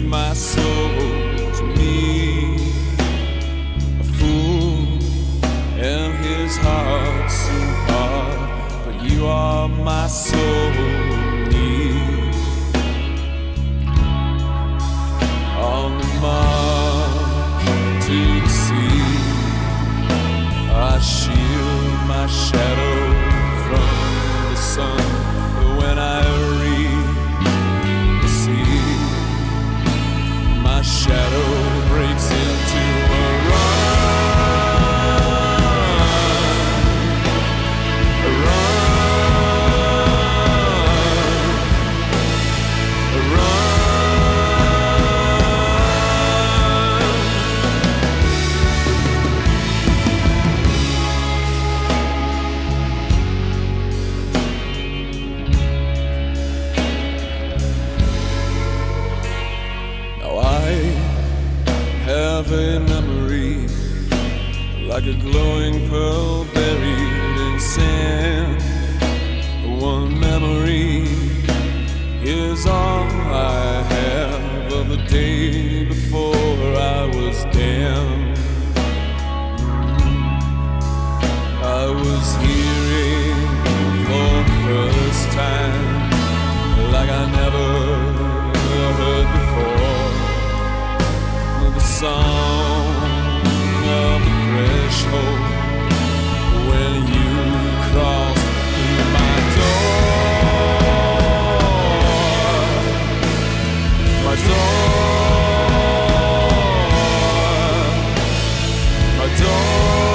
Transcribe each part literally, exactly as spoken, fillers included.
my soul to me. A fool and his heart so hard, but you are my soul need. On the march to the sea, I shield my shadow from the sun. But when I read the sea, my shadow breaks into a run, a run, a run. Have a memory like a glowing pearl buried in sand. One memory is all I have of the day before I was damned. I was hearing for the first time like I never heard before, the song of the threshold when you cross through my door, my door, my door.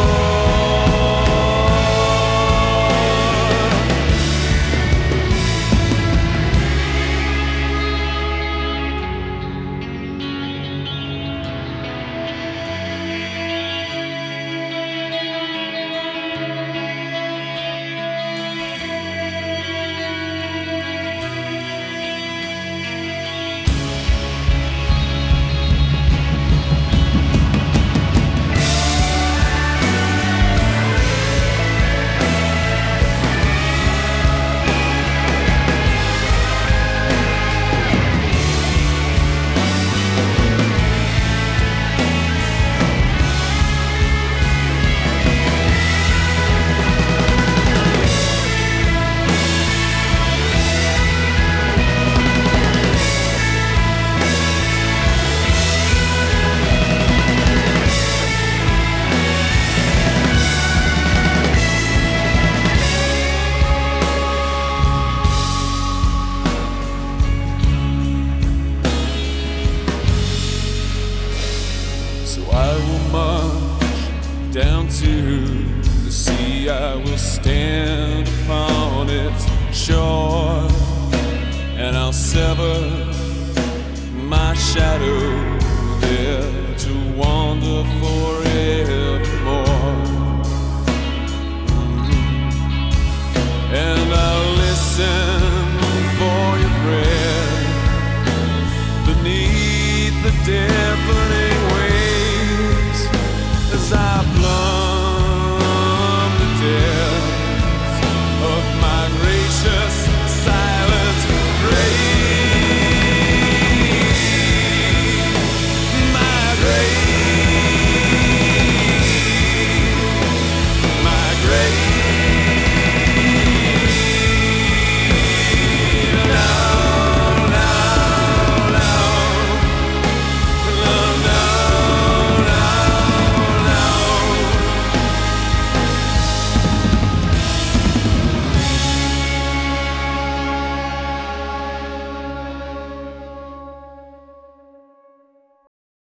Down to the sea, I will stand upon its shore, and I'll sever my shadow there to wander forevermore. And I'll listen for your breath beneath the dead